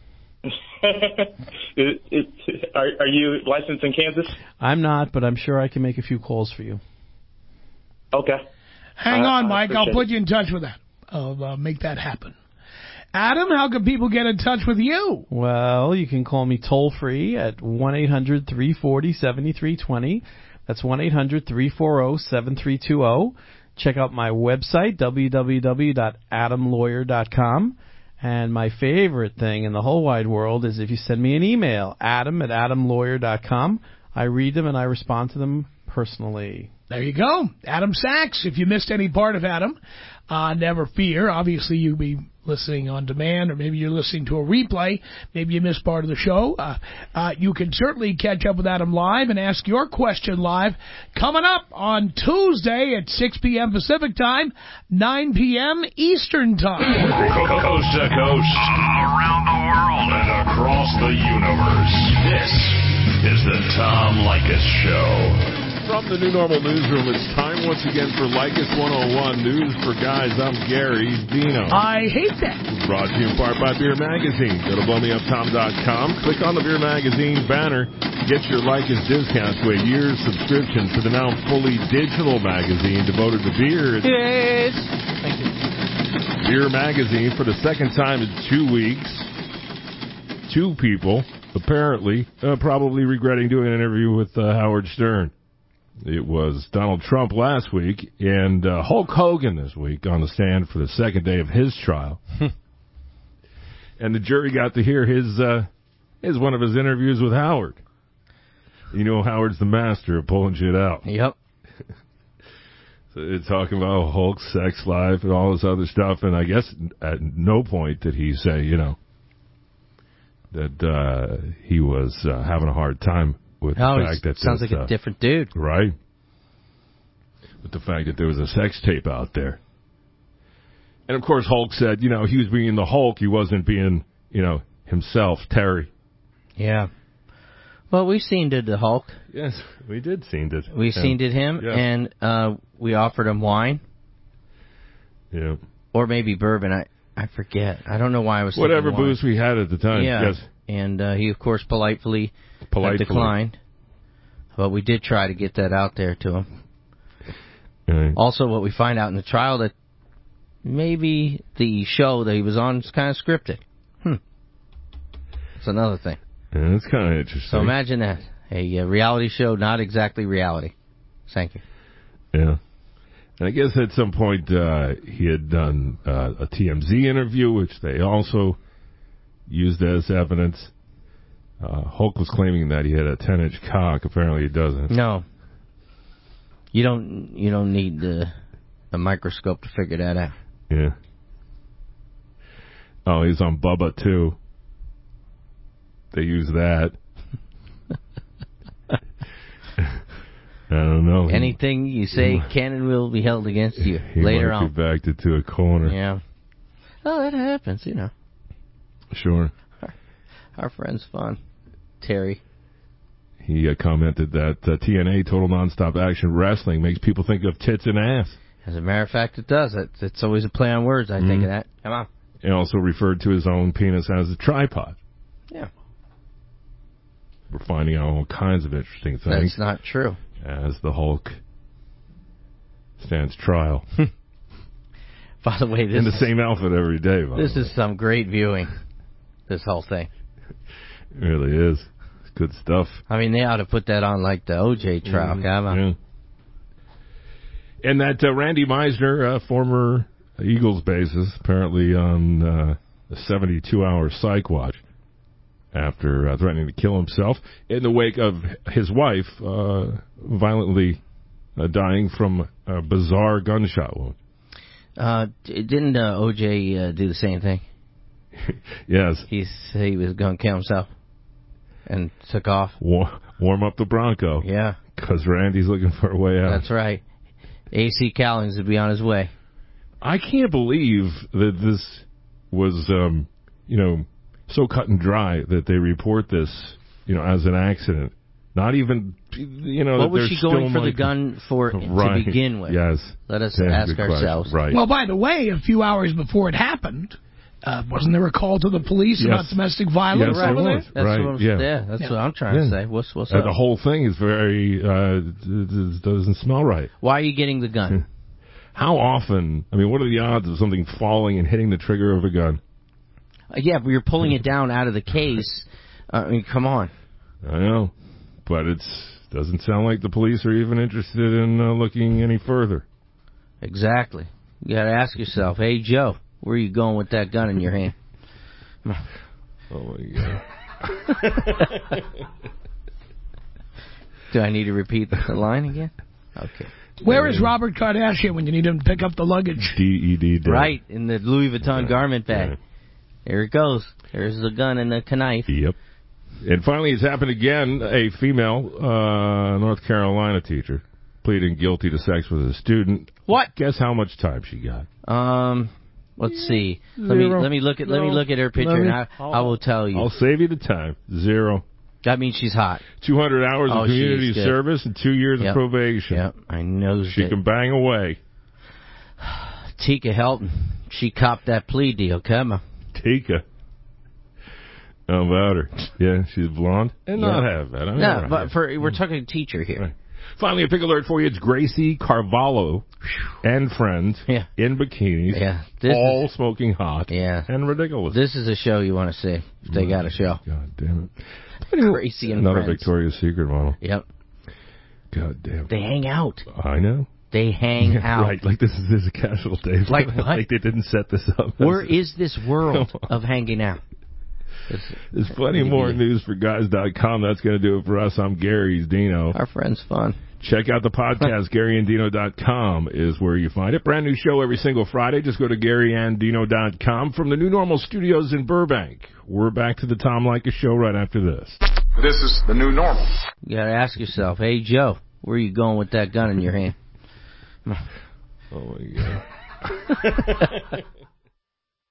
Are you licensed in Kansas? I'm not, but I'm sure I can make a few calls for you. Okay. Hang on, Mike. I'll put you in touch with that. I'll make that happen. Adam, how can people get in touch with you? Well, you can call me toll-free at 1-800-340-7320. That's 1-800-340-7320. Check out my website, www.adamlawyer.com. And my favorite thing in the whole wide world is if you send me an email, adam@adamlawyer.com. I read them and I respond to them personally. There you go. Adam Sachs. If you missed any part of Adam, never fear. Obviously, you'll be listening on demand, or maybe you're listening to a replay. Maybe you missed part of the show. You can certainly catch up with Adam live and ask your question live. Coming up on Tuesday at 6 p.m. Pacific Time, 9 p.m. Eastern Time. Coast to coast, around the world, and across the universe. This is the Tom Leykis Show. From the New Normal Newsroom, it's time once again for Leykis 101 News for Guys. I'm Gary Dino. I hate that. Brought to you in part by Beer Magazine. Go to blowmeuptom.com. Click on the Beer Magazine banner. Get your Leykis discount to a year's subscription to the now fully digital magazine devoted to beer. Yes. Thank you. Beer Magazine, for the second time in 2 weeks. Two people, apparently, probably regretting doing an interview with Howard Stern. It was Donald Trump last week and Hulk Hogan this week on the stand for the second day of his trial. And the jury got to hear his one of his interviews with Howard. You know, Howard's the master of pulling shit out. Yep. So they're talking about Hulk's sex life and all this other stuff, and I guess at no point did he say, you know, that he was having a hard time with the fact that sounds like a different dude, right? With the fact that there was a sex tape out there, and of course Hulk said, you know, he was being the Hulk, he wasn't being, you know, himself, Terry. Yeah. Well, we seen it, the Hulk. Yes, we did seen it. We seen it him, yes. And we offered him wine. Yeah. Or maybe bourbon. I forget. I don't know why I was. Whatever booze we had at the time. Yeah. Yes. And he, of course, politely declined. But we did try to get that out there to him. Right. Also, what we find out in the trial, that maybe the show that he was on is kind of scripted. That's another thing. Yeah, that's kind of interesting. So imagine that. A reality show, not exactly reality. Thank you. Yeah. And I guess at some point he had done a TMZ interview, which they also used as evidence. Hulk was claiming that he had a 10-inch cock. Apparently he doesn't. No. You don't need a microscope to figure that out. Yeah. Oh, he's on Bubba, too. They use that. I don't know. Anything you say can and will be held against you later on. He backed it to a corner. Yeah. Oh, that happens, Sure. Our friend's fun. Terry. He commented that TNA, Total Nonstop Action Wrestling, makes people think of tits and ass. As a matter of fact, it does. It's always a play on words, I think of that. Come on. And also referred to his own penis as a tripod. Yeah. We're finding out all kinds of interesting things. That's not true. As the Hulk stands trial. By the way, in the same outfit every day. This is some great viewing, this whole thing. It really is. It's good stuff. I mean, they ought to put that on like the OJ trial. Come on. Yeah. And that Randy Meisner, former Eagles bassist, apparently on a 72-hour psych watch after threatening to kill himself in the wake of his wife violently dying from a bizarre gunshot wound. Didn't OJ do the same thing? Yes. He said he was going to kill himself and took off. Warm up the Bronco. Yeah. Because Randy's looking for a way out. That's right. AC Cowlings would be on his way. I can't believe that this was, so cut and dry that they report this, as an accident. Not even, What was she going for the gun for to begin with? Yes. Let us ask ourselves. Right. Well, by the way, a few hours before it happened, wasn't there a call to the police about domestic violence over there? That's what I'm trying to say. What's up? The whole thing is very, doesn't smell right. Why are you getting the gun? How often, what are the odds of something falling and hitting the trigger of a gun? Yeah, but you're pulling it down out of the case. Come on. I know, but it doesn't sound like the police are even interested in looking any further. Exactly. You got to ask yourself, hey, Joe, where are you going with that gun in your hand? Oh, my God. Do I need to repeat the line again? Okay. Where is Robert Kardashian when you need him to pick up the luggage? DED. Right, in the Louis Vuitton garment bag. Yeah. There it goes. There's the gun and the knife. Yep. And finally, it's happened again. A female North Carolina teacher pleading guilty to sex with a student. What? Guess how much time she got? Let's see. Let me look at her picture, and I will tell you. I'll save you the time. 0. That means she's hot. 200 hours of community service and 2 years of probation. Yep, I know. She can bang away. Tika Helton, she copped that plea deal. Come on. Tika. How about her? Yeah, she's blonde and not half bad. But we're talking teacher here. Right. Finally, a pick alert for you. It's Gracie Carvalho and friends in bikinis, all smoking hot and ridiculous. This is a show you want to see if they got a show. God damn it. Gracie and Another friends. Victoria's Secret model. Yep. God damn. They hang out. I know. They hang out. Right, like this is a casual day. Like what? Like they didn't set this up. Where is this world of hanging out? There's plenty more news for guys.com. That's going to do it for us. I'm Gary. He's Dino. Our friend's fun. Check out the podcast. GaryandDino.com is where you find it. Brand new show every single Friday. Just go to GaryandDino.com from the New Normal Studios in Burbank. We're back to the Tom Leykis Show right after this. This is the new normal. You got to ask yourself, hey, Joe, where are you going with that gun in your hand? Oh, my God.